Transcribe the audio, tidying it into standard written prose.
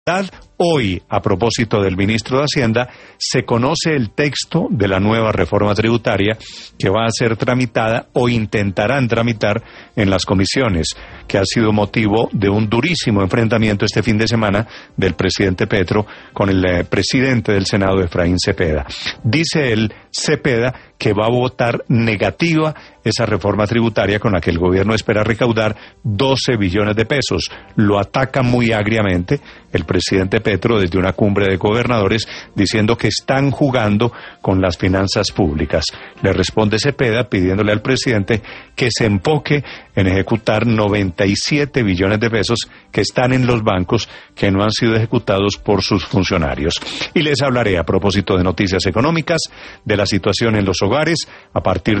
Hoy, a propósito del ministro de Hacienda, se conoce el texto de la nueva reforma tributaria que va a ser tramitada o intentarán tramitar en las comisiones, que ha sido motivo de un durísimo enfrentamiento este fin de semana del presidente Petro con el presidente del Senado, Efraín Cepeda. Dice el Cepeda que va a votar negativa esa reforma tributaria con la que el gobierno espera recaudar 12 billones de pesos. Lo ataca muy agriamente el presidente Petro desde una cumbre de gobernadores diciendo que están jugando con las finanzas públicas. Le responde Cepeda pidiéndole al presidente que se enfoque en ejecutar 97 billones de pesos que están en los bancos que no han sido ejecutados por sus funcionarios. Y les hablaré a propósito de noticias económicas, de la situación en los hogares, a partir de